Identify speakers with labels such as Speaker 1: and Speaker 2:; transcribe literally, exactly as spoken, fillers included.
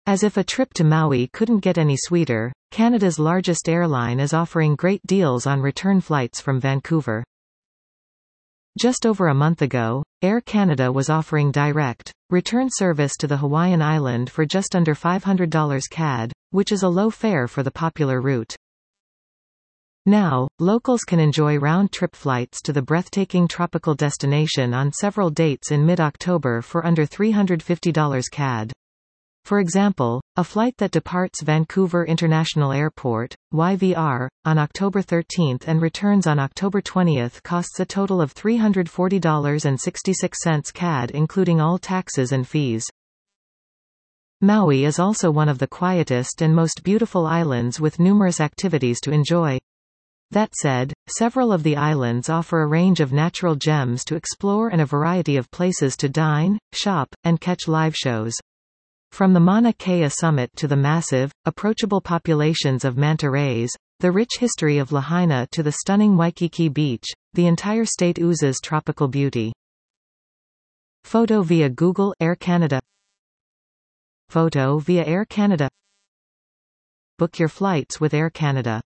Speaker 1: As if a trip to Maui couldn't get any sweeter, Canada's largest airline is offering great deals on return flights from Vancouver. Just over a month ago, Air Canada was offering direct, return service to the Hawaiian island for just under five hundred dollars C A D, which is a low fare for the popular route. Now, locals can enjoy round-trip flights to the breathtaking tropical destination on several dates in mid-October for under three hundred fifty dollars C A D. For example, a flight that departs Vancouver International Airport, Y V R, on October thirteenth and returns on October twentieth costs a total of three hundred forty dollars and sixty-six cents C A D including all taxes and fees. Maui is also one of the quietest and most beautiful islands with numerous activities to enjoy. That said, several of the islands offer a range of natural gems to explore and a variety of places to dine, shop, and catch live shows. From the Mauna Kea summit to the massive, approachable populations of manta rays, the rich history of Lahaina to the stunning Waikiki Beach, the entire state oozes tropical beauty. Photo via Google Air Canada. Photo via Air Canada. Book your flights with Air Canada.